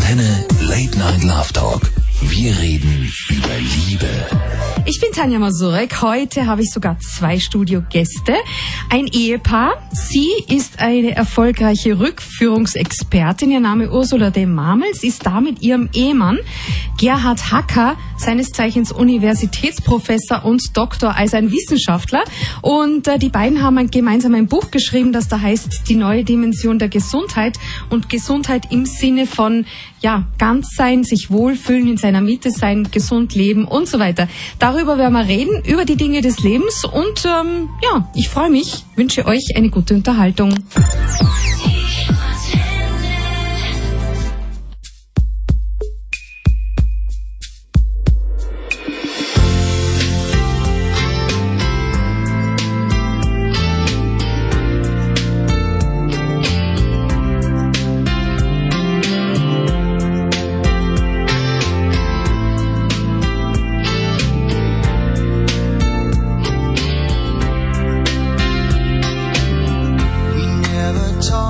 Antenne Late Night Love Talk. Wir reden über Liebe. Ich bin Tanja Masurek. Heute habe ich sogar 2 Studiogäste. Ein Ehepaar. Sie ist eine erfolgreiche Rückführungsexpertin. Ihr Name Ursula de Marmels, ist da mit ihrem Ehemann Gerhard Hacker, seines Zeichens Universitätsprofessor und Doktor, also ein Wissenschaftler. Und die beiden haben gemeinsam ein Buch geschrieben, das da heißt Die neue Dimension der Gesundheit. Und Gesundheit im Sinne von, ja, ganz sein, sich wohlfühlen, in seiner Mitte sein, gesund leben und so weiter. Darüber werden wir reden, über die Dinge des Lebens. Und ja, ich freue mich, wünsche euch eine gute Unterhaltung. Talk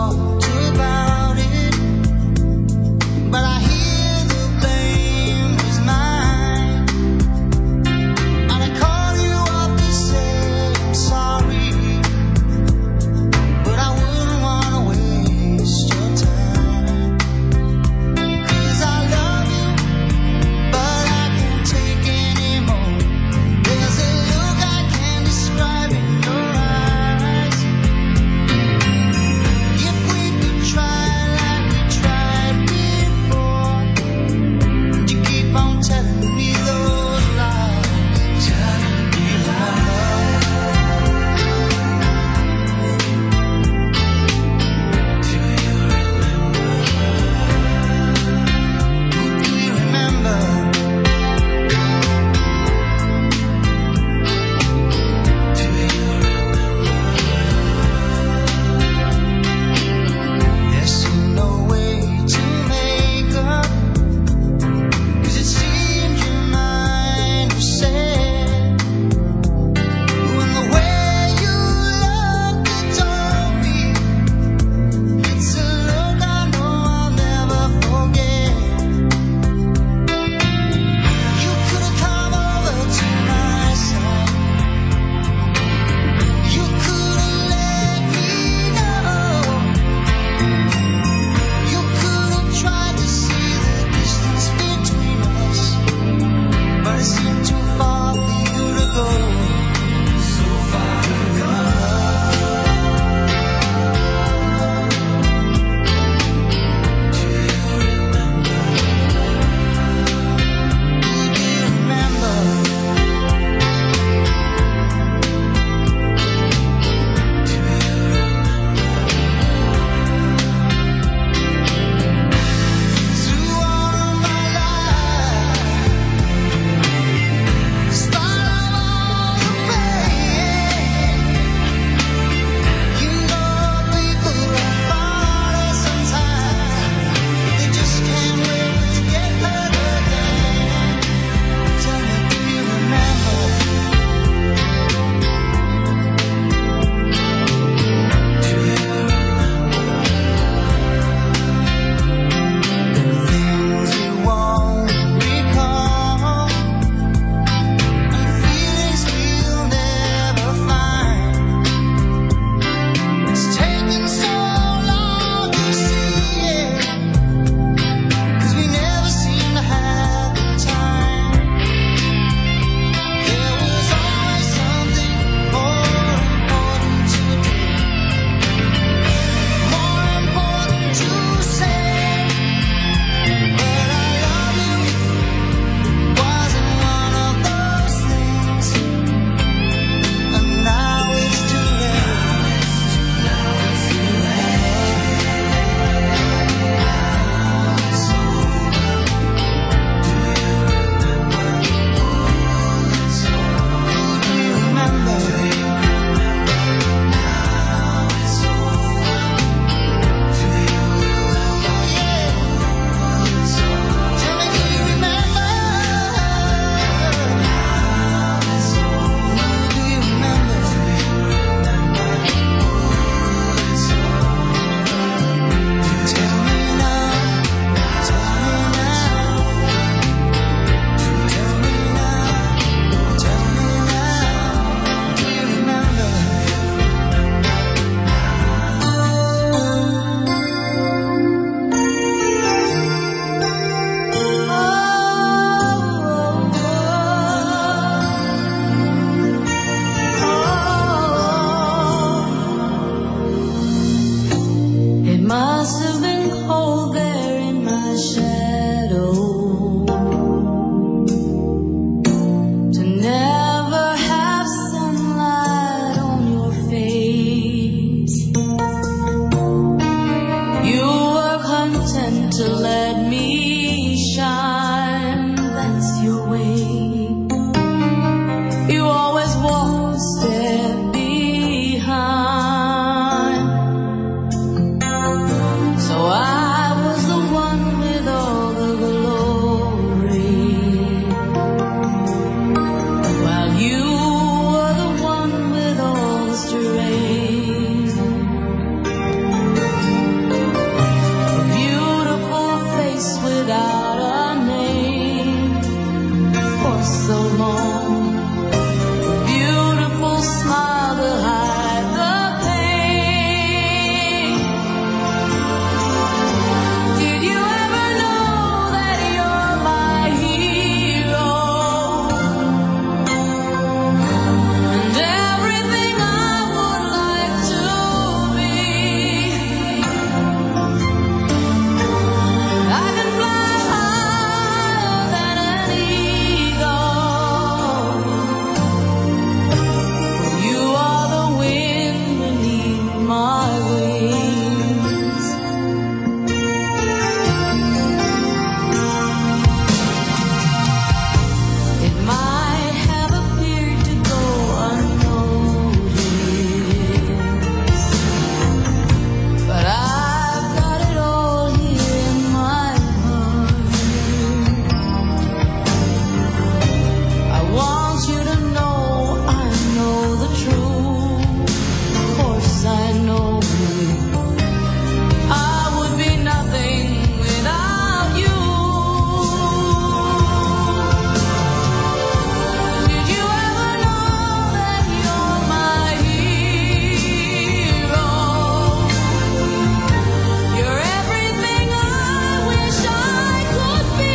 to let me shine. That's your way. You always walk a step behind. So I was the one with all the glory, while you were the one with all the strength. A beautiful face without a name for so long. Beautiful smile to hide the pain. Did you ever know that you're my hero? And everything I would like to be. I can fly higher than an eagle. You are the wind beneath my wings. It might have appeared to go unnoticed, but I've got it all here in my heart. I want you to know I know the truth. Of course I know I would be nothing without you. Did you ever know that you're my hero? You're everything I wish I could be.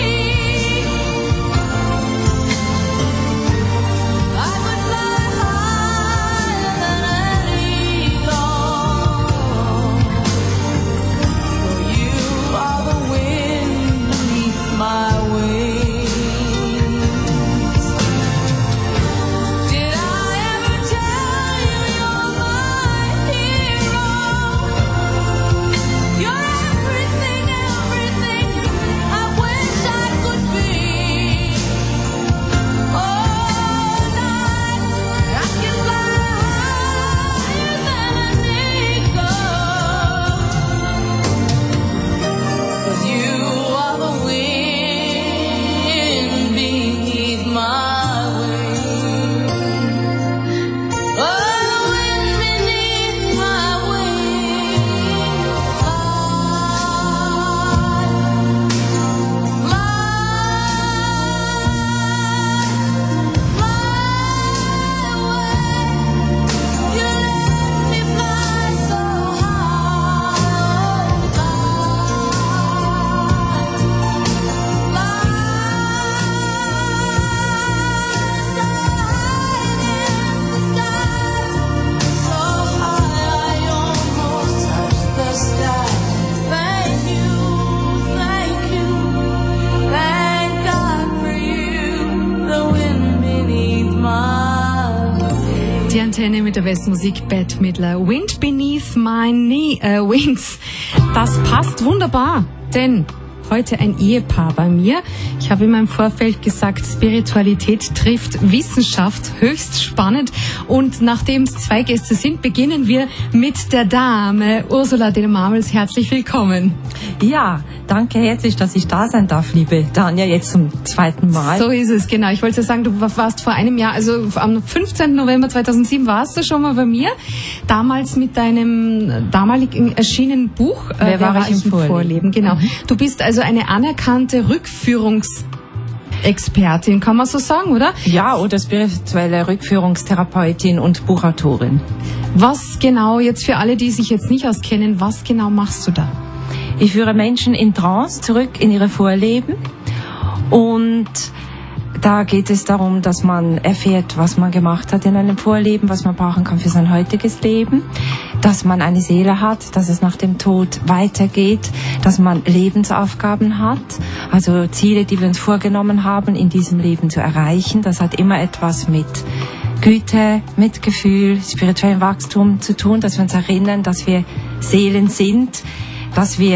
I would fly higher than an eagle. For you are the wind beneath my wings. Did I ever tell you you're my hero? You're everything, everything I wish I could be. Oh, night I can fly higher than an eagle. 'Cause you are the wind beneath my wings. Oh, the wind beneath my wings. You let me fly so high. So high I almost touch the sky. Thank you, thank God for you, the wind beneath my wings. Die Antenne mit der besten Musik, Bette Midler. Wind Beneath My Wings. Das passt wunderbar, denn heute ein Ehepaar bei mir. Ich habe in meinem Vorfeld gesagt, Spiritualität trifft Wissenschaft, höchst spannend. Und nachdem es zwei Gäste sind, beginnen wir mit der Dame. Ursula de-Marmels, herzlich willkommen. Ja, danke herzlich, dass ich da sein darf, liebe Tanja, jetzt zum zweiten Mal. So ist es, genau. Ich wollte sagen, du warst vor einem Jahr, also am 15. November 2007 warst du schon mal bei mir. Damals mit deinem damalig erschienenen Buch. Wer war ich im Vorleben? Genau. Du bist also eine anerkannte Rückführungsexpertin, kann man so sagen, oder? Ja, oder spirituelle Rückführungstherapeutin und Buchautorin. Was genau, jetzt für alle, die sich jetzt nicht auskennen, was genau machst du da? Ich führe Menschen in Trance zurück in ihre Vorleben und da geht es darum, dass man erfährt, was man gemacht hat in einem Vorleben, was man brauchen kann für sein heutiges Leben, dass man eine Seele hat, dass es nach dem Tod weitergeht, dass man Lebensaufgaben hat, also Ziele, die wir uns vorgenommen haben, in diesem Leben zu erreichen. Das hat immer etwas mit Güte, Mitgefühl, spirituellem Wachstum zu tun, dass wir uns erinnern, dass wir Seelen sind, dass wir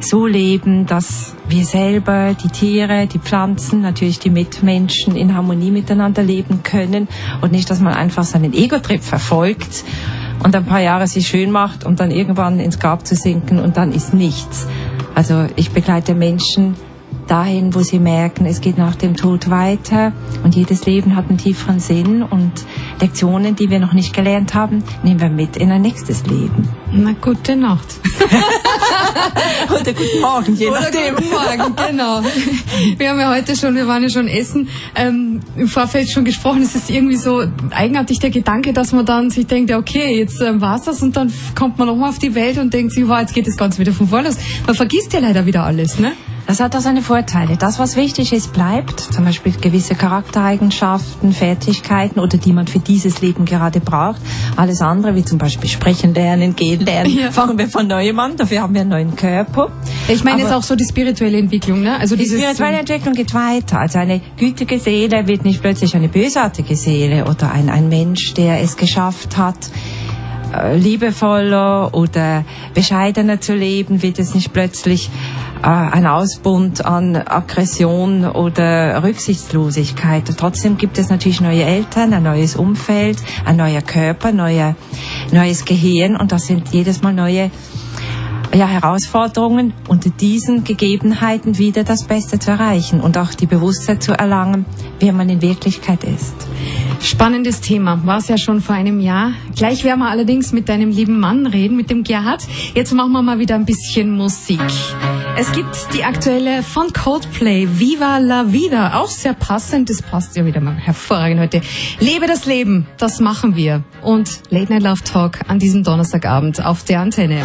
so leben, dass wir selber, die Tiere, die Pflanzen, natürlich die Mitmenschen in Harmonie miteinander leben können und nicht, dass man einfach seinen Ego-Trip verfolgt und ein paar Jahre sich schön macht, um dann irgendwann ins Grab zu sinken und dann ist nichts. Also ich begleite Menschen dahin, wo sie merken, es geht nach dem Tod weiter und jedes Leben hat einen tieferen Sinn und Lektionen, die wir noch nicht gelernt haben, nehmen wir mit in ein nächstes Leben. Na, gute Nacht. Oder guten Morgen, je nachdem. Oder guten Morgen, genau. Wir waren ja schon essen, im Vorfeld schon gesprochen, es ist irgendwie so eigenartig der Gedanke, dass man dann sich denkt, ja, okay, jetzt war's das und dann kommt man nochmal auf die Welt und denkt sich, wow, jetzt geht das Ganze wieder von vorne los. Man vergisst ja leider wieder alles, ne? Das hat auch seine Vorteile. Das, was wichtig ist, bleibt. Zum Beispiel gewisse Charaktereigenschaften, Fertigkeiten oder die man für dieses Leben gerade braucht. Alles andere, wie zum Beispiel sprechen lernen, gehen lernen, fangen wir von neuem an. Dafür haben wir einen neuen Körper. Ich meine jetzt auch so die spirituelle Entwicklung, ne? Also die spirituelle Entwicklung geht weiter. Also eine gütige Seele wird nicht plötzlich eine bösartige Seele oder ein Mensch, der es geschafft hat, liebevoller oder bescheidener zu leben, wird es nicht plötzlich ein Ausbund an Aggression oder Rücksichtslosigkeit. Trotzdem gibt es natürlich neue Eltern, ein neues Umfeld, ein neuer Körper, neues Gehirn und das sind jedes Mal neue Herausforderungen, unter diesen Gegebenheiten wieder das Beste zu erreichen und auch die Bewusstheit zu erlangen, wer man in Wirklichkeit ist. Spannendes Thema, war es ja schon vor einem Jahr. Gleich werden wir allerdings mit deinem lieben Mann reden, mit dem Gerhard. Jetzt machen wir mal wieder ein bisschen Musik. Es gibt die aktuelle von Coldplay, Viva la Vida, auch sehr passend, das passt ja wieder mal hervorragend heute. Lebe das Leben, das machen wir. Und Late Night Love Talk an diesem Donnerstagabend auf der Antenne.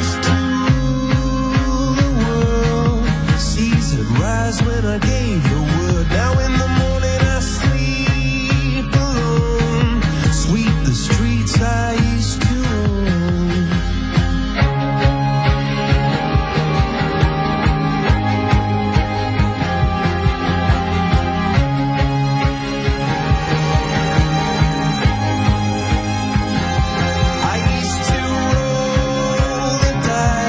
When I gave the word, now in the morning I sleep alone. Sweep the streets I used to own. I used to roll the dice.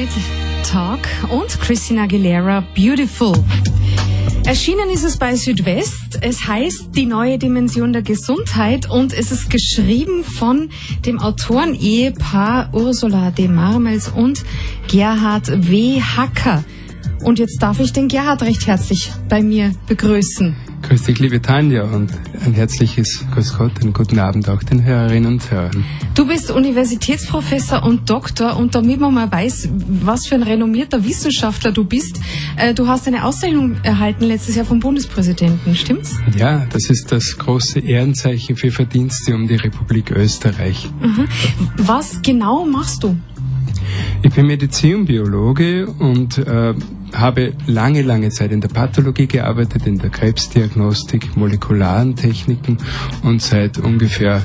Night Talk und Christina Aguilera, Beautiful. Erschienen ist es bei Südwest. Es heißt Die neue Dimension der Gesundheit und es ist geschrieben von dem Autoren-Ehepaar Ursula de Marmels und Gerhard W. Hacker. Und jetzt darf ich den Gerhard recht herzlich bei mir begrüßen. Grüß dich, liebe Tanja, und ein herzliches Grüß Gott, einen guten Abend auch den Hörerinnen und Hörern. Du bist Universitätsprofessor und Doktor, und damit man mal weiß, was für ein renommierter Wissenschaftler du bist, du hast eine Auszeichnung erhalten letztes Jahr vom Bundespräsidenten, stimmt's? Ja, das ist das große Ehrenzeichen für Verdienste um die Republik Österreich. Mhm. Was genau machst du? Ich bin Medizinbiologe und habe lange Zeit in der Pathologie gearbeitet, in der Krebsdiagnostik, molekularen Techniken, und seit ungefähr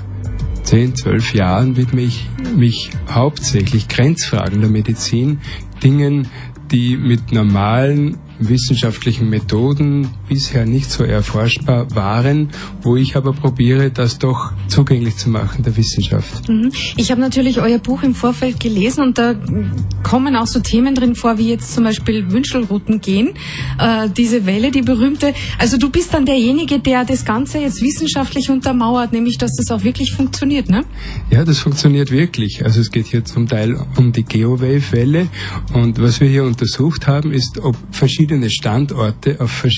10-12 Jahren widme ich mich hauptsächlich Grenzfragen der Medizin, Dingen, die mit normalen wissenschaftlichen Methoden bisher nicht so erforschbar waren, wo ich aber probiere, das doch zugänglich zu machen der Wissenschaft. Ich habe natürlich euer Buch im Vorfeld gelesen und da kommen auch so Themen drin vor, wie jetzt zum Beispiel Wünschelrouten gehen, diese Welle, die berühmte. Also du bist dann derjenige, der das Ganze jetzt wissenschaftlich untermauert, nämlich dass das auch wirklich funktioniert, ne? Ja, das funktioniert wirklich. Also es geht hier zum Teil um die Geowave-Welle, und was wir hier untersucht haben, ist, ob verschiedene Standorte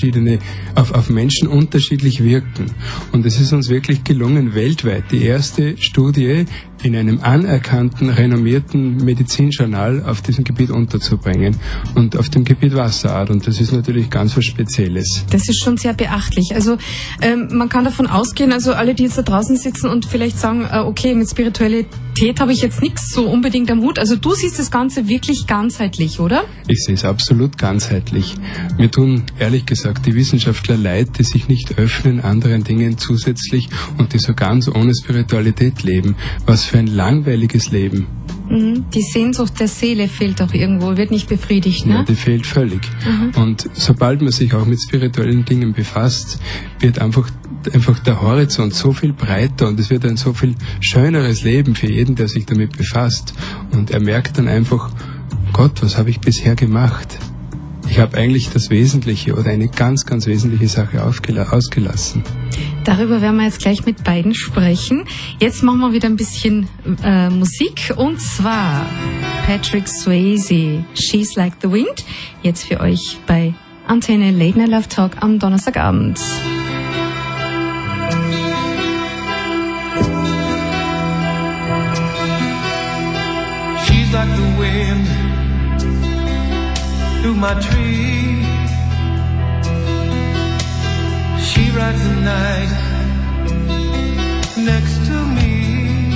auf Menschen unterschiedlich wirken. Und es ist uns wirklich gelungen, weltweit die erste Studie in einem anerkannten, renommierten Medizinjournal auf diesem Gebiet unterzubringen, und auf dem Gebiet Wasserart. Und das ist natürlich ganz was Spezielles. Das ist schon sehr beachtlich. Also man kann davon ausgehen, also alle, die jetzt da draußen sitzen und vielleicht sagen, okay, mit Spiritualität habe ich jetzt nichts so unbedingt am Hut. Also du siehst das Ganze wirklich ganzheitlich, oder? Ich sehe es absolut ganzheitlich. Mir tun, ehrlich gesagt, die Wissenschaftler leid, die sich nicht öffnen anderen Dingen zusätzlich und die so ganz ohne Spiritualität leben. Was für ein langweiliges Leben. Die Sehnsucht der Seele fehlt auch irgendwo, wird nicht befriedigt, ne? Ja, die fehlt völlig. Und sobald man sich auch mit spirituellen Dingen befasst, wird einfach der Horizont so viel breiter, und es wird ein so viel schöneres Leben für jeden, der sich damit befasst. Und er merkt dann einfach, Gott, was habe ich bisher gemacht? Ich habe eigentlich das Wesentliche oder eine ganz wesentliche Sache ausgelassen. Darüber werden wir jetzt gleich mit beiden sprechen. Jetzt machen wir wieder ein bisschen Musik, und zwar Patrick Swayze, She's Like the Wind. Jetzt für euch bei Antenne Late Night Love Talk am Donnerstagabend. She's like the wind through my tree. She rides the night next to me.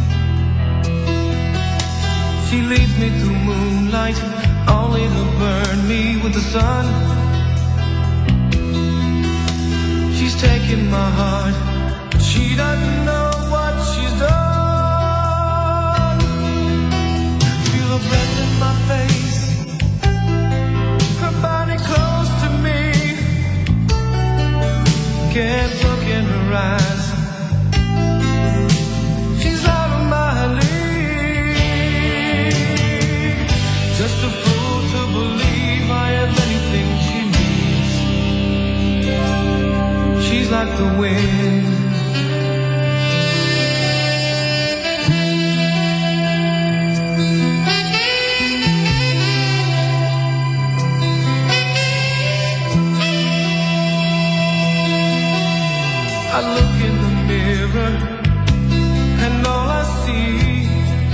She leads me through moonlight, only to burn me with the sun. She's taking my heart, but she doesn't know what she's done. Feel her breath in my face, her body close to me. Can't look in her eyes, she's out of my league. Just a fool to believe I have anything she needs. She's like the wind. I look in the mirror and all I see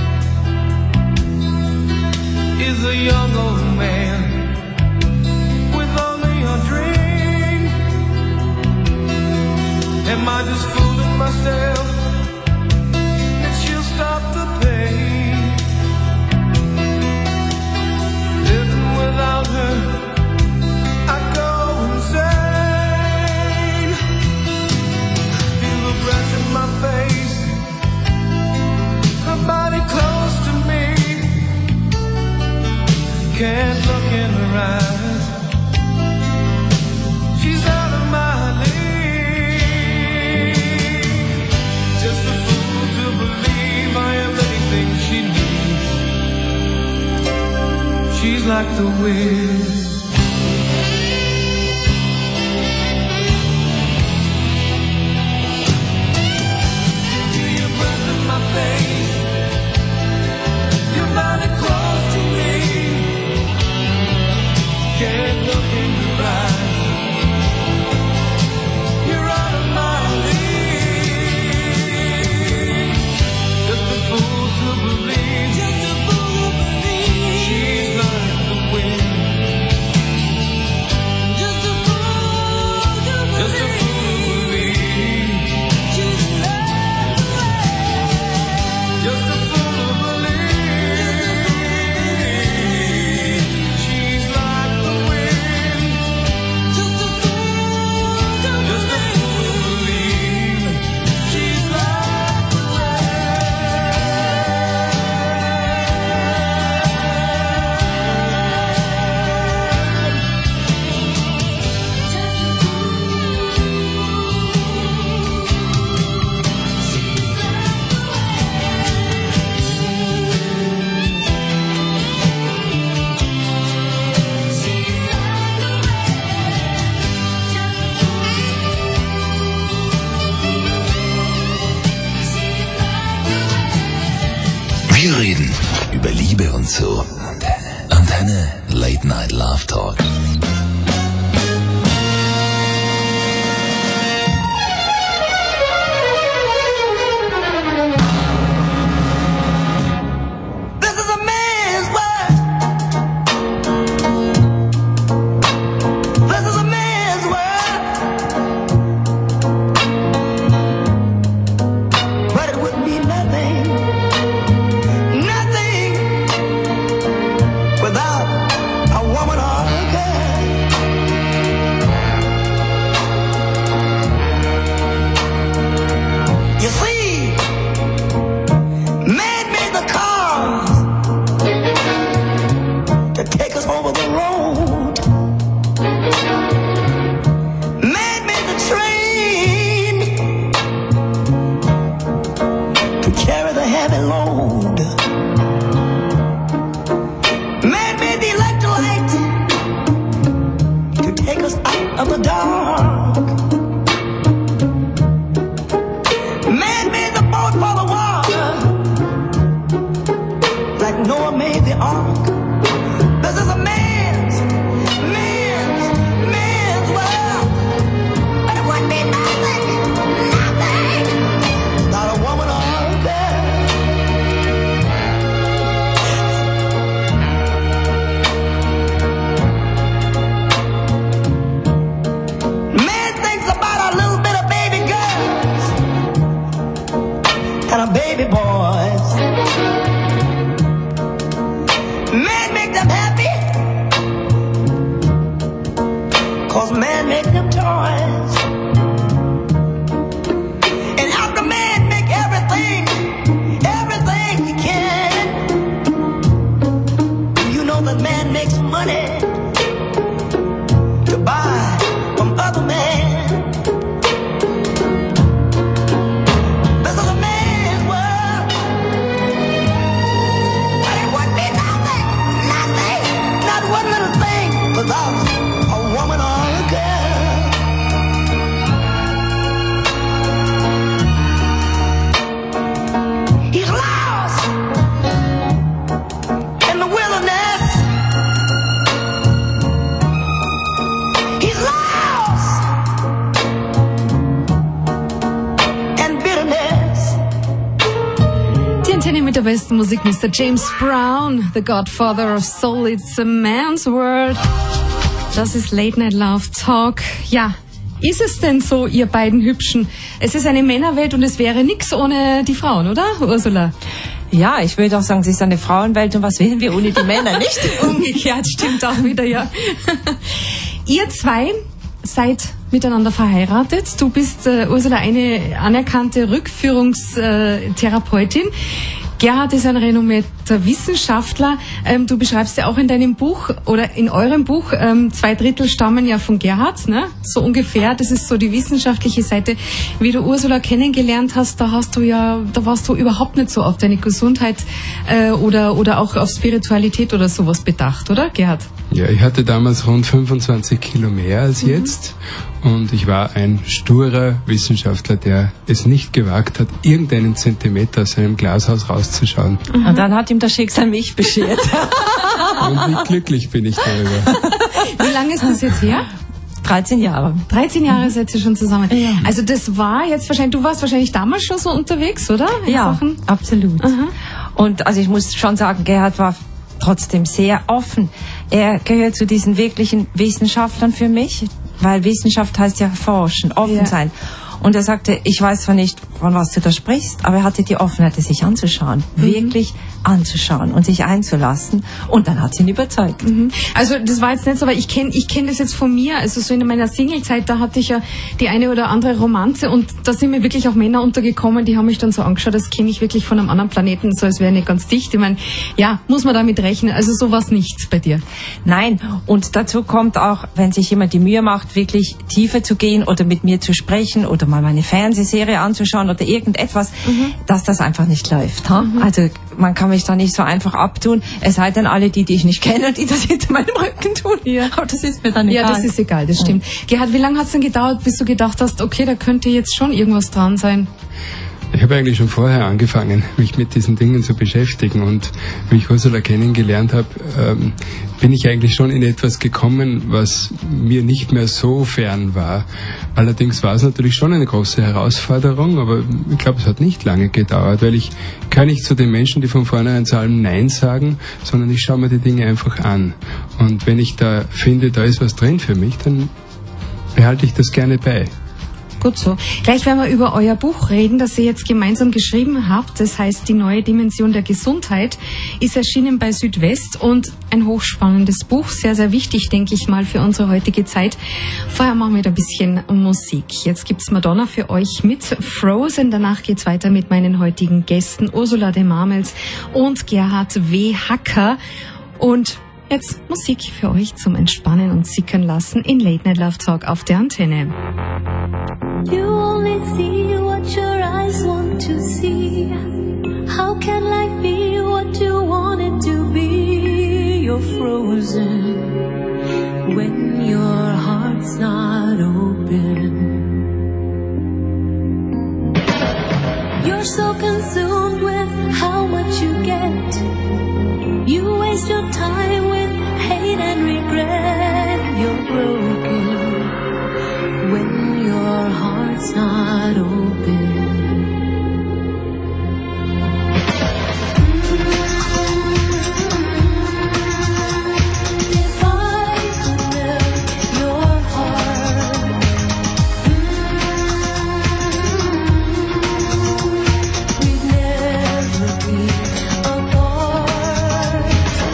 is a young old man with only a dream. Am I just fooling myself that she'll stop the pain? Living without her, I go insane. Breath in my face, her body close to me. Can't look in her eyes, she's out of my league. Just a fool to believe I am anything she needs. She's like the wind. Feel your breath in my face. Your body close to me. Can't look in your eyes. You're out of my league. Just a fool to believe. Just a fool to believe. She's like the wind. Just a fool to believe. Just a fool to believe. She's like the wind. Just a fool to believe. She's like the wind. Just a fool to believe. Just a fool to believe. She's like the Wir reden über Liebe und so. Antenne Late Night Love Talk. This is a man's world. This is a man's world. But it wouldn't be nothing, nothing without a woman or a girl. You see, man made the cars to take us over the road. Man made the train to carry the heavy load. Man made the electrolyte to take us out of the dark. Man made the boat for the water, like Noah made the ark. This is a man's world. But it wouldn't be nothing, nothing, not a woman or a girl. Man thinks about a little bit of baby girls and a baby boys. Man make them happy, 'cause man make them toys. And after man make everything he can, you know that man makes money to buy from other men. This is a man's world. But it wouldn't be nothing, nothing, not one little thing without a woman or a girl. He's lost in the wilderness. He's lost in bitterness. Die Antenne mit der besten Musik, Mr. James Brown, the Godfather of Soul, it's a man's world. Das ist Late Night Love Talk. Ja, ist es denn so, ihr beiden Hübschen? Es ist eine Männerwelt und es wäre nix ohne die Frauen, oder, Ursula? Ja, ich würde auch sagen, es ist eine Frauenwelt und was wären wir ohne die Männer, nicht? Umgekehrt, stimmt auch wieder, ja. Ihr zwei seid miteinander verheiratet. Du bist, Ursula, eine anerkannte Rückführungstherapeutin. Gerhard ist ein renommierter Wissenschaftler. Du beschreibst ja auch in deinem Buch oder in eurem Buch, 2/3 stammen ja von Gerhard, ne? So ungefähr. Das ist so die wissenschaftliche Seite. Wie du Ursula kennengelernt hast, da warst du überhaupt nicht so auf deine Gesundheit oder auch auf Spiritualität oder sowas bedacht, oder Gerhard? Ja, ich hatte damals rund 25 Kilo mehr als jetzt und ich war ein sturer Wissenschaftler, der es nicht gewagt hat, irgendeinen Zentimeter aus seinem Glashaus rauszuschauen. Und dann hat ihm das Schicksal mich beschert. Und wie glücklich bin ich darüber. Wie lange ist das jetzt her? 13 Jahre. 13 Jahre seid ihr schon zusammen. Ja. Also das war jetzt wahrscheinlich, du warst wahrscheinlich damals schon so unterwegs, oder? In Ja, Sachen? absolut. Aha. Und also ich muss schon sagen, Gerhard war trotzdem sehr offen. Er gehört zu diesen wirklichen Wissenschaftlern für mich, weil Wissenschaft heißt ja forschen, offen sein. Und er sagte, ich weiß zwar nicht, von was du da sprichst, aber er hatte die Offenheit, es sich anzuschauen, wirklich anzuschauen und sich einzulassen. Und dann hat sie ihn überzeugt. Also das war jetzt nicht so, aber ich kenn das jetzt von mir, also so in meiner Singlezeit, da hatte ich ja die eine oder andere Romanze und da sind mir wirklich auch Männer untergekommen, die haben mich dann so angeschaut, das kenne ich wirklich von einem anderen Planeten, so als wäre nicht ganz dicht. Ich meine, ja, muss man damit rechnen, also sowas nicht bei dir. Nein, und dazu kommt auch, wenn sich jemand die Mühe macht, wirklich tiefer zu gehen oder mit mir zu sprechen oder mal meine Fernsehserie anzuschauen oder irgendetwas, dass das einfach nicht läuft. Also man kann mich da nicht so einfach abtun, es sei denn alle die ich nicht kenne, die das hinter meinem Rücken tun. Ja. Aber das ist mir dann egal. Ja, das ist egal, das stimmt. Gerhard, wie lange hat es denn gedauert, bis du gedacht hast, okay, da könnte jetzt schon irgendwas dran sein? Ich habe eigentlich schon vorher angefangen, mich mit diesen Dingen zu beschäftigen und wie ich Ursula kennengelernt habe, bin ich eigentlich schon in etwas gekommen, was mir nicht mehr so fern war. Allerdings war es natürlich schon eine große Herausforderung, aber ich glaube, es hat nicht lange gedauert, weil ich kann nicht zu den Menschen, die von vornherein zu allem Nein sagen, sondern ich schaue mir die Dinge einfach an. Und wenn ich da finde, da ist was drin für mich, dann behalte ich das gerne bei. Gut so. Gleich werden wir über euer Buch reden, das ihr jetzt gemeinsam geschrieben habt. Das heißt, die neue Dimension der Gesundheit ist erschienen bei Südwest und ein hochspannendes Buch. Sehr, sehr wichtig, denke ich mal, für unsere heutige Zeit. Vorher machen wir da ein bisschen Musik. Jetzt gibt's Madonna für euch mit Frozen. Danach geht's weiter mit meinen heutigen Gästen Ursula de Marmels und Gerhard W. Hacker. Und jetzt Musik für euch zum Entspannen und Sickern lassen in Late Night Love Talk auf der Antenne. You only see what your eyes want to see. How can life be what you want it to be? You're frozen when your heart's not open. You're so consumed with how much you get. You waste your time with hate and regret. You're broken when your heart's not open. If I could melt your heart, we'd never be apart.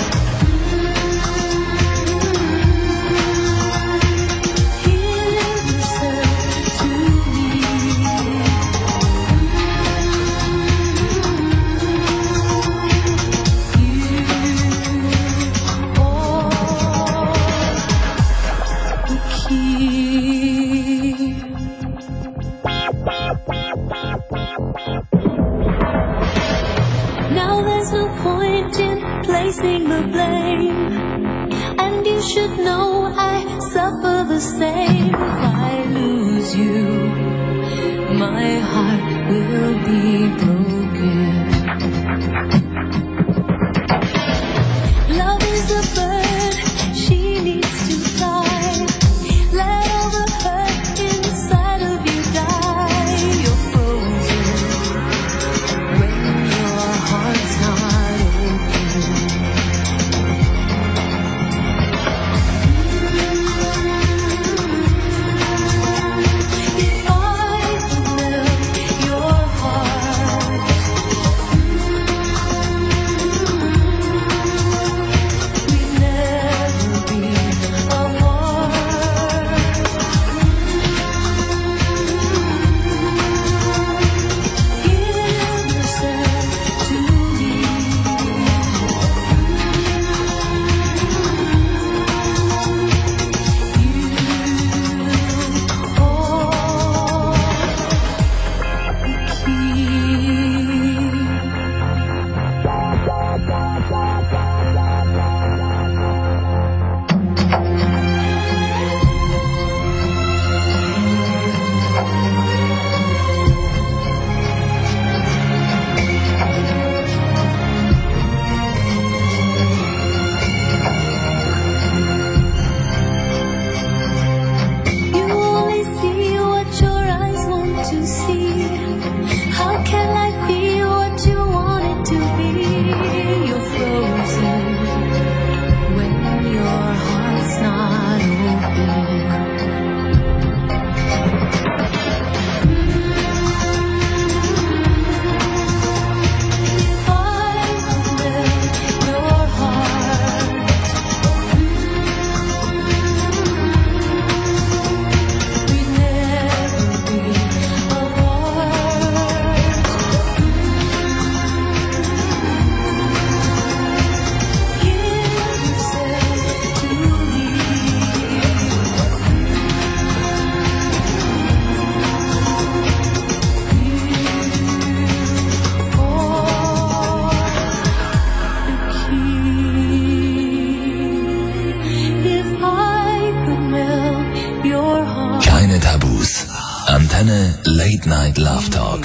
Now there's no point in placing the blame, and you should know I suffer the same. If I lose you, my heart will be broken. Love is a bird, she needs to fly. Let all the hurt inside of you die. You're frozen when your heart's not open. If I could melt your heart, Antenne Late Night Love Talk.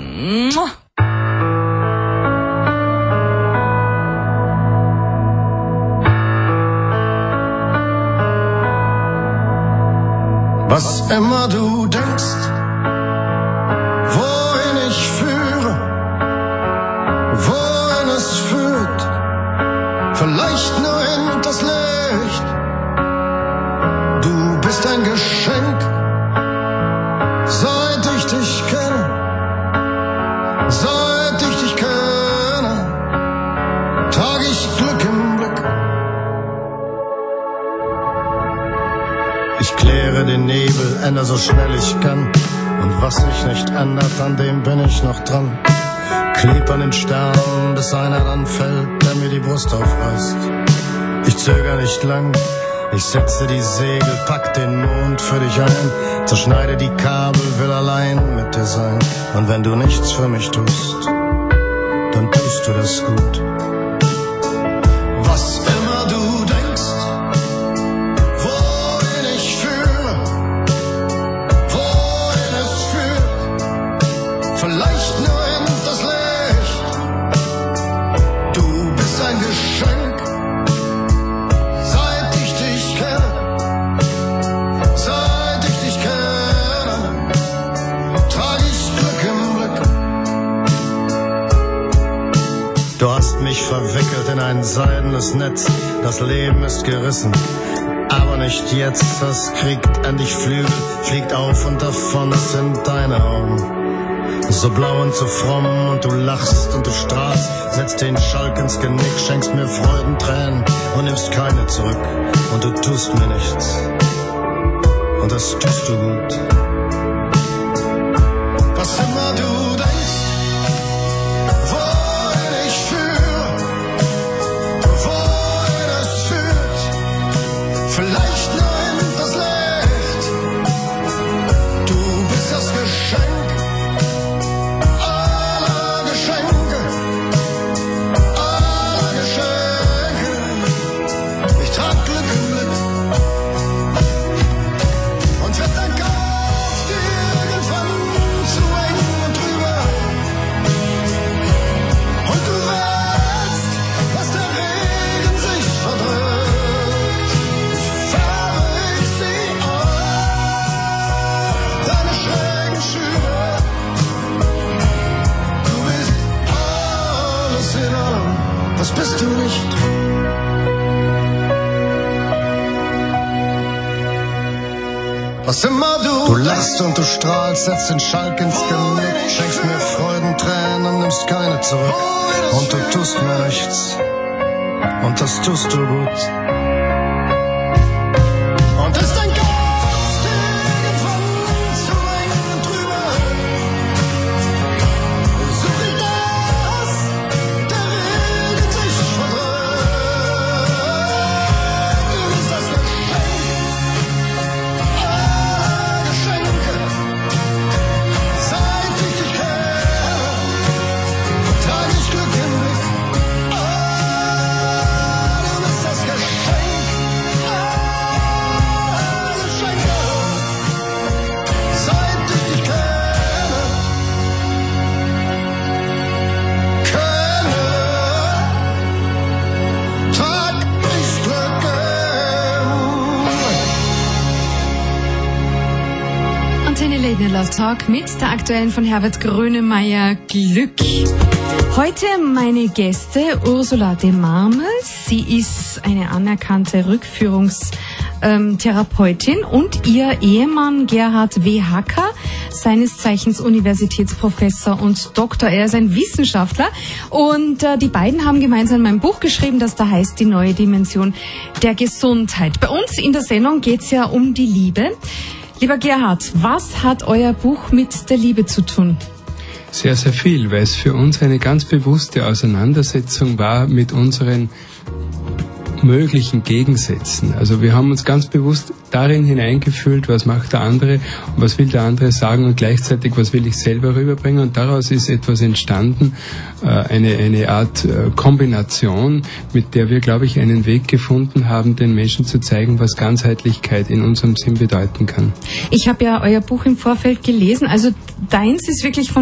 Was immer du denkst, wohin ich führe, wohin es führt, vielleicht nur in das Licht. Du bist ein Geschenk, seit ich dich kenne, seit ich dich kenne, trage ich Glück im Blick. Ich kläre den Nebel, ändere so schnell ich kann. Und was sich nicht ändert, an dem bin ich noch dran. Kleb an den Sternen, bis einer dann fällt, der mir die Brust aufreißt. Ich zöger nicht lang, ich setze die Segel, pack den Mond für dich ein, zerschneide die Kabel, will allein mit dir sein. Und wenn du nichts für mich tust, dann tust du das gut. Was immer du denkst, vielleicht nur in das Licht. Du bist ein Geschenk, seit ich dich kenne, seit ich dich kenne, trage ich Glück im Blick. Du hast mich verwickelt in ein seidenes Netz, das Leben ist gerissen, aber nicht jetzt, das kriegt endlich Flügel, fliegt auf und davon, es sind deine Augen. So blau und so fromm und du lachst und du strahlst, setzt den Schalk ins Genick, schenkst mir Freudentränen und nimmst keine zurück. Und du tust mir nichts. Und das tust du gut. Was immer du denkst, wohin ich führe, wohin es führt, vielleicht nur in das Licht. Du bist das Geschenk das bist du nicht. Was immer du lachst und du strahlst, setzt den Schalk ins Genick, schenkst mir Freudentränen und nimmst keine zurück. Und du tust mir nichts. Und das tust du gut. Und ist dein Geist irgendwann zu eng drüber, so wie das, der Regen sich verdreht. Du bist das Geschenk aller Geschenke, seit ich dich kenne, trage ich Glück im Blick. Du bist das Geschenk aller Geschenke, seit ich dich kenne, trag ich Glück im Blick. Antenne Late Night Love Talk mit der aktuellen von Herbert Grönemeyer Glück. Heute meine Gäste Ursula de Marmels. Sie ist eine anerkannte Rückführungstherapeutin und ihr Ehemann Gerhard W. Hacker, seines Zeichens Universitätsprofessor und Doktor. Er ist ein Wissenschaftler und die beiden haben gemeinsam ein Buch geschrieben, das da heißt Die neue Dimension der Gesundheit. Bei uns in der Sendung geht's ja um die Liebe. Lieber Gerhard, was hat euer Buch mit der Liebe zu tun? Sehr, sehr viel, weil es für uns eine ganz bewusste Auseinandersetzung war mit unseren möglichen Gegensätzen. Also wir haben uns ganz bewusst darin hineingefühlt, was macht der andere und was will der andere sagen und gleichzeitig, was will ich selber rüberbringen, und daraus ist etwas entstanden, eine Art Kombination, mit der wir, glaube ich, einen Weg gefunden haben, den Menschen zu zeigen, was Ganzheitlichkeit in unserem Sinn bedeuten kann. Ich habe ja euer Buch im Vorfeld gelesen, also deins ist wirklich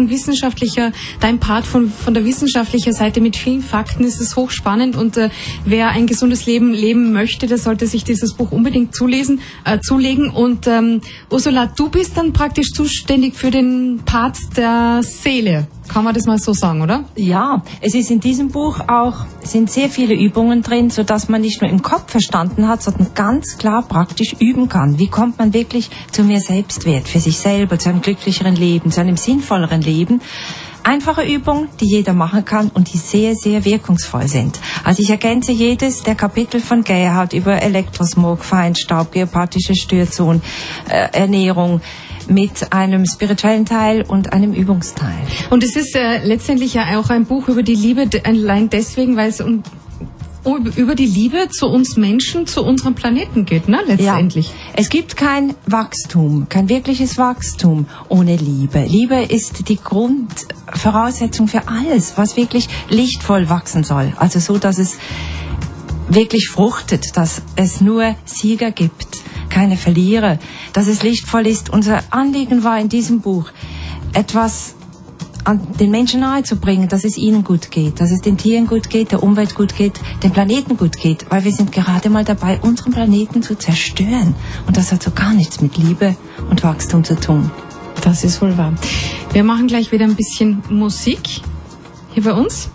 dein Part von der wissenschaftlichen Seite mit vielen Fakten, ist es hochspannend, und wer ein gesundes Leben leben möchte, der sollte sich dieses Buch unbedingt zulegen. Und Ursula, du bist dann praktisch zuständig für den Part der Seele. Kann man das mal so sagen, oder? Ja, es ist in diesem Buch sind sehr viele Übungen drin, sodass man nicht nur im Kopf verstanden hat, sondern ganz klar praktisch üben kann. Wie kommt man wirklich zu mehr Selbstwert für sich selber, zu einem glücklicheren Leben, zu einem sinnvolleren Leben? Einfache Übungen, die jeder machen kann und die sehr, sehr wirkungsvoll sind. Also ich ergänze jedes der Kapitel von Gerhard über Elektrosmog, Feinstaub, geopathische Störzonen, Ernährung, mit einem spirituellen Teil und einem Übungsteil. Und es ist letztendlich ja auch ein Buch über die Liebe, allein deswegen, weil es über die Liebe zu uns Menschen, zu unserem Planeten geht, ne, letztendlich. Ja. Es gibt kein Wachstum, kein wirkliches Wachstum ohne Liebe. Liebe ist die Grundvoraussetzung für alles, was wirklich lichtvoll wachsen soll. Also so, dass es wirklich fruchtet, dass es nur Sieger gibt, keine Verlierer, dass es lichtvoll ist. Unser Anliegen war in diesem Buch, etwas an den Menschen nahezubringen, dass es ihnen gut geht, dass es den Tieren gut geht, der Umwelt gut geht, dem Planeten gut geht, weil wir sind gerade mal dabei, unseren Planeten zu zerstören. Und das hat so gar nichts mit Liebe und Wachstum zu tun. Das ist wohl wahr. Wir machen gleich wieder ein bisschen Musik hier bei uns.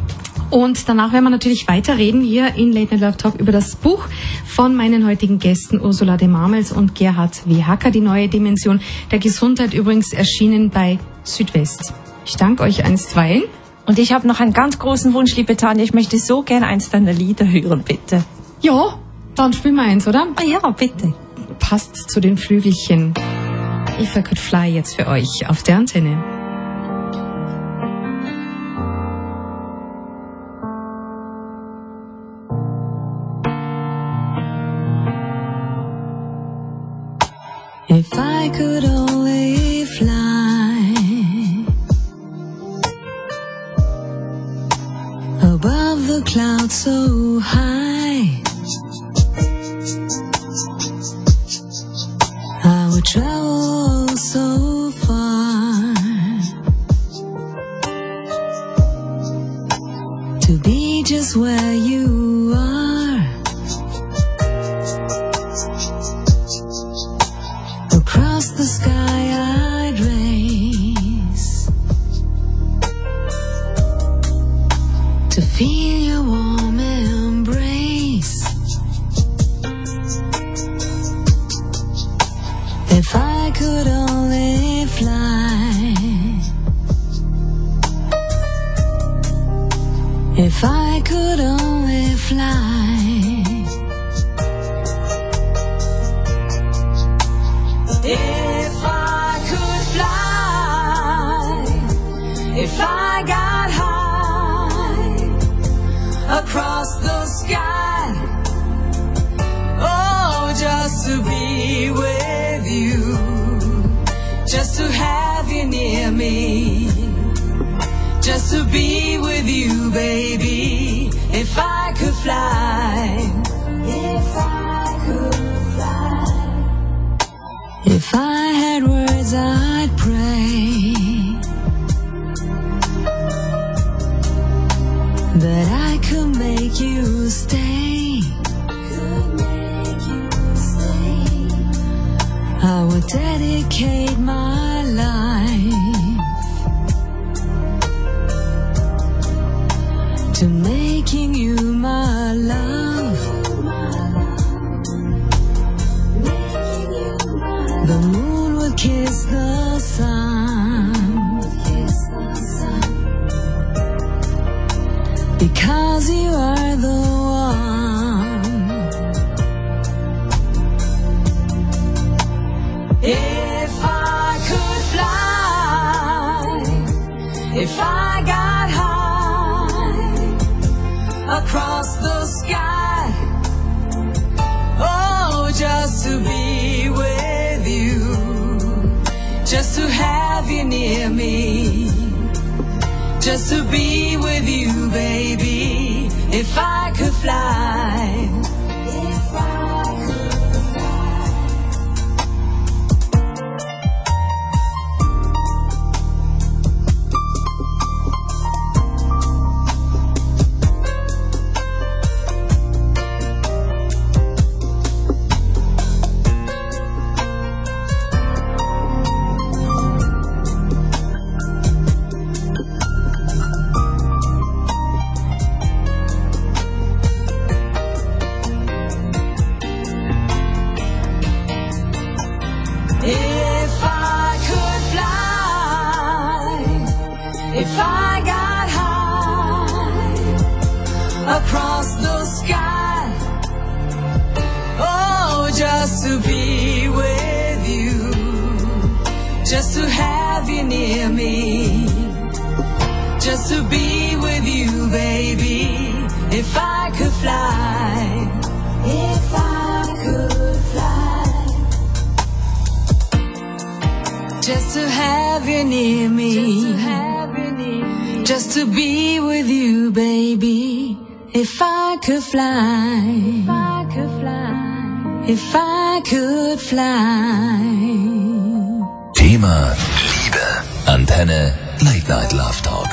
Und danach werden wir natürlich weiterreden hier in Late Night Love Talk über das Buch von meinen heutigen Gästen Ursula de Marmels und Gerhard W. Hacker, die neue Dimension der Gesundheit, übrigens erschienen bei Südwest. Ich danke euch einstweilen. Und ich habe noch einen ganz großen Wunsch, liebe Tanja, ich möchte so gerne eins deiner Lieder hören, bitte. Ja, dann spielen wir eins, oder? Ah ja, bitte. Passt zu den Flügelchen. If I Could Fly jetzt für euch auf der Antenne. If I could only fly above the clouds so high, I would travel so far to be just where you are. Across the sky I'd race to feel your warm embrace. If I could only fly, if I could only fly. If I could fly, if I got high across the sky, oh, just to be with you, just to have you near me, just to be with you, baby. If I could fly, if I could fly. If I had words I'd pray that I could make you stay, I would dedicate my life to making you my love. The moon would kiss the sun, because you are the one. If I could fly, if I got high across the sky, near me, just to be with you, baby. If I could fly, if I could fly. If I could fly, if I got high across the sky, oh, just to be with you, just to have you near me, just to be with you, baby. If I could fly, if I could fly. Just to have you near me, just to be with you, baby. If I could fly, if I could fly, if I could fly. Thema Liebe. Antenne Late Night Love Talk.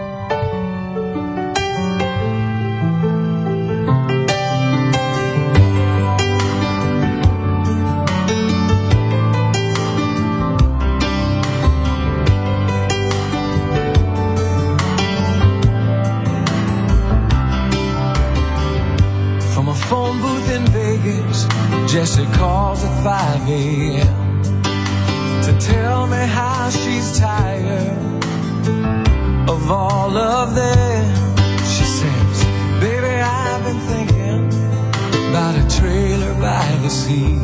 Phone booth in Vegas, Jessie calls at 5 a.m. to tell me how she's tired of all of them. She says, baby, I've been thinking about a trailer by the sea.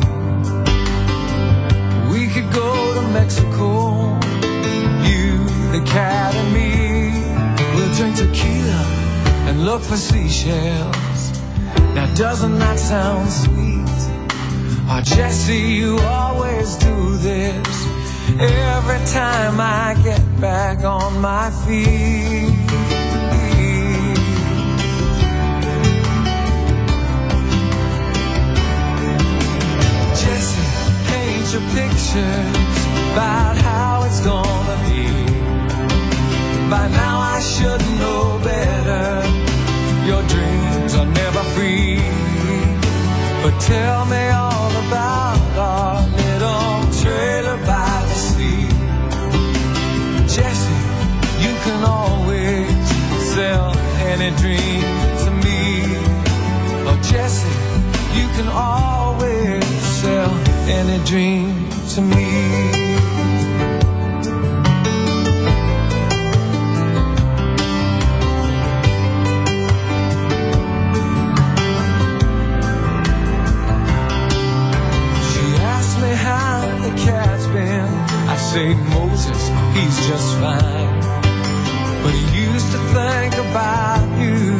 We could go to Mexico, you, the cat and me. We'll drink tequila and look for seashells. Now doesn't that sound sweet? Oh, Jessie, you always do this every time I get back on my feet. Jessie, paint your pictures about how it's gonna be. By now I should know better. Your dreams are never free. But tell me all about our little trailer by the sea. Jessie, you can always sell any dream to me. Oh, Jessie, you can always sell any dream to me. I say Moses, he's just fine, but he used to think about you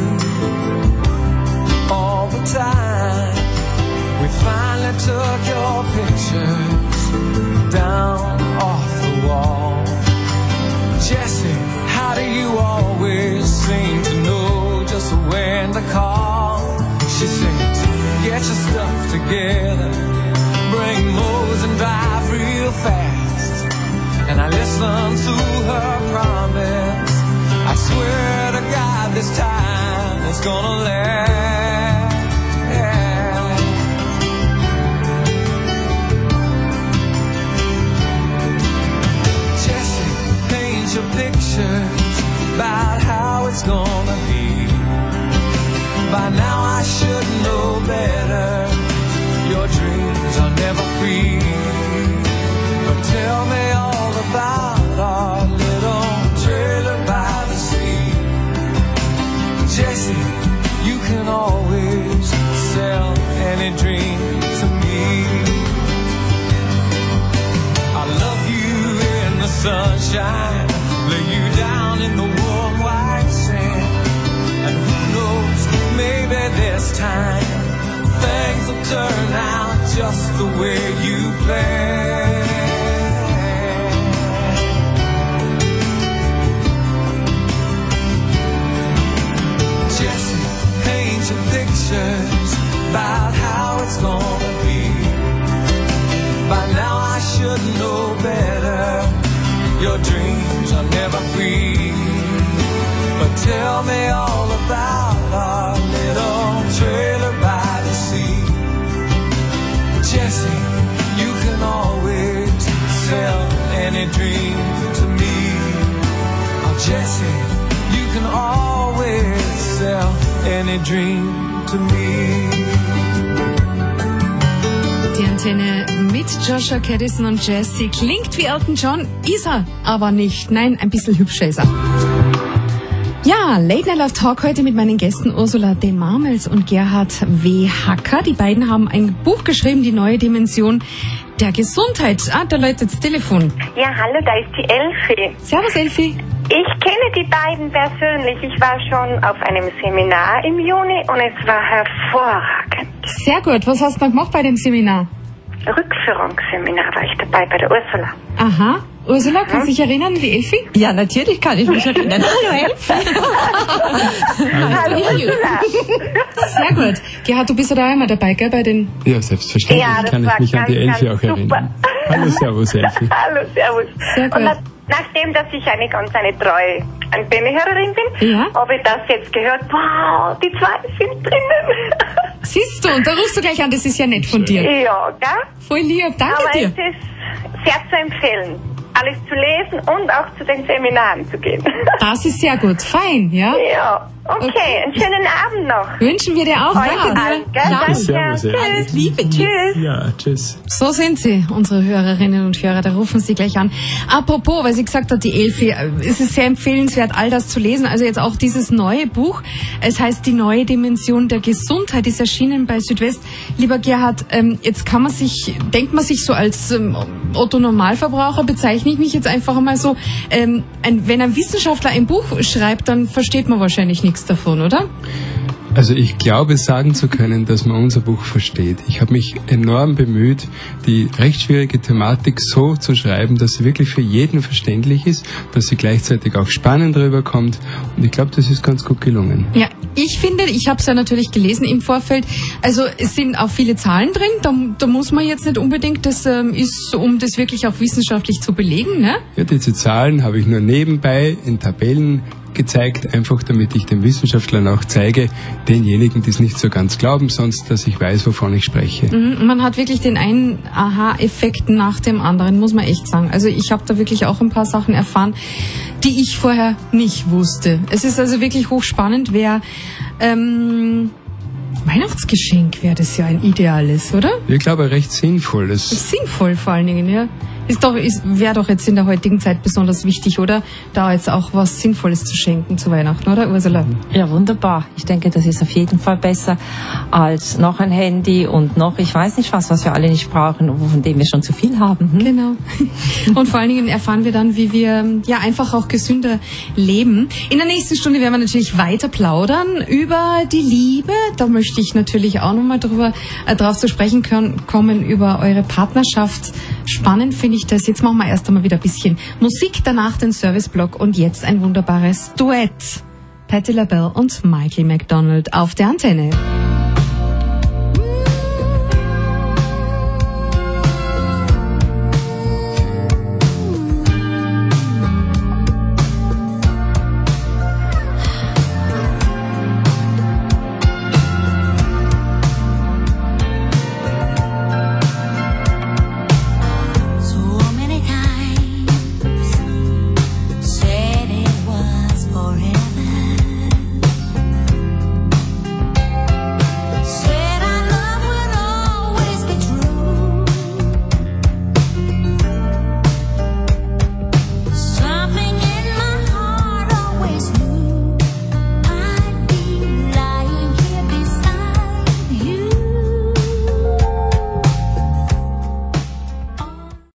all the time. We finally took your pictures down off the wall. Jessie, how do you always seem to know just when to call? She says, get your stuff together, bring Mose and drive real fast. And I listen to her promise. I swear to God this time it's gonna last. Jessie, paint your pictures about how it's gonna be. By now I should know better. Your dreams are never free. But tell me all about our little trailer by the sea. Jessie, you can always sell any dream to me. I love you in the sunshine, lay you down in the warm white sand. And who knows, maybe this time things will turn out just the way you planned. tell me all about our little trailer by the sea. Jessie, you can always sell any dream to me. Oh, Jessie, you can always sell any dream to me. Die Antenne mit Joshua Caddison und Jessie klingt wie Elton John, ist er aber nicht. Nein, ein bisschen hübscher ist er. Ja, Late Night Love Talk heute mit meinen Gästen Ursula de Marmels und Gerhard W. Hacker. Die beiden haben ein Buch geschrieben, die neue Dimension der Gesundheit. Ah, da läutet das Telefon. Ja, hallo, da ist die Elfi. Servus, Elfi. Ich kenne die beiden persönlich. Ich war schon auf einem Seminar im Juni und es war hervorragend. Sehr gut. Was hast du noch gemacht bei dem Seminar? Rückführungsseminar war ich dabei bei der Ursula. Aha. Ursula, kannst du dich erinnern, die Elfi? Ja, natürlich kann ich mich erinnern. Hallo, Elfi. Hallo, Ursula. Sehr gut. Gerhard, du bist ja da immer dabei, gell, bei den... Ja, selbstverständlich Ja, das kann ich war mich an die ganz, Elfi ganz auch erinnern. Hallo, servus, Elfi. Hallo, servus. Sehr gut. Und nachdem, dass ich eine treue Antennehörerin bin, Ja. habe ich das jetzt gehört. Wow, die zwei sind drinnen. Siehst du, und da rufst du gleich an, das ist ja nett von dir. Ja, gell? Voll lieb, danke Aber dir. es ist sehr zu empfehlen, alles zu lesen und auch zu den Seminaren zu gehen. Das ist sehr gut, fein, ja? Ja, okay, einen schönen Abend noch. Wünschen wir dir auch. Euch Ja. allen, gell? Ja. Danke. Servus, Elfi. Tschüss. Liebe, Tschüss. Ja, tschüss. So sind sie, unsere Hörerinnen und Hörer, da rufen sie gleich an. Apropos, weil sie gesagt hat, die Elfi, es ist sehr empfehlenswert, all das zu lesen. Also jetzt auch dieses neue Buch. Es heißt Die neue Dimension der Gesundheit, ist erschienen bei Südwest. Lieber Gerhard, jetzt denkt man sich so als Otto-Normalverbraucher, bezeichne ich mich jetzt einfach einmal so, wenn ein Wissenschaftler ein Buch schreibt, dann versteht man wahrscheinlich nichts davon, oder? Also ich glaube sagen zu können, dass man unser Buch versteht. Ich habe mich enorm bemüht, die recht schwierige Thematik so zu schreiben, dass sie wirklich für jeden verständlich ist, dass sie gleichzeitig auch spannend rüberkommt. Und ich glaube, das ist ganz gut gelungen. Ja, ich finde, ich habe es ja natürlich gelesen im Vorfeld, also es sind auch viele Zahlen drin, da muss man jetzt nicht unbedingt, das ist, um das wirklich auch wissenschaftlich zu belegen, ne? Ja, diese Zahlen habe ich nur nebenbei in Tabellen gezeigt, einfach damit ich den Wissenschaftlern auch zeige, denjenigen, die es nicht so ganz glauben, sonst, dass ich weiß, wovon ich spreche. Man hat wirklich den einen Aha-Effekt nach dem anderen, muss man echt sagen. Also ich habe da wirklich auch ein paar Sachen erfahren, die ich vorher nicht wusste. Es ist also wirklich hochspannend, Weihnachtsgeschenk wäre das ja ein ideales, oder? Ich glaube, recht sinnvoll. Sinnvoll vor allen Dingen, ja. Wäre doch jetzt in der heutigen Zeit besonders wichtig, oder? Da jetzt auch was Sinnvolles zu schenken zu Weihnachten, oder Ursula? Ja, wunderbar. Ich denke, das ist auf jeden Fall besser als noch ein Handy und noch, ich weiß nicht was wir alle nicht brauchen und von dem wir schon zu viel haben. Genau. Und vor allen Dingen erfahren wir dann, wie wir ja einfach auch gesünder leben. In der nächsten Stunde werden wir natürlich weiter plaudern über die Liebe. Da möchte ich natürlich auch nochmal drauf zu sprechen kommen, über eure Partnerschaft. Spannend finde ich das. Jetzt machen wir erst einmal wieder ein bisschen Musik, danach den Serviceblock und jetzt ein wunderbares Duett. Patti LaBelle und Michael McDonald auf der Antenne.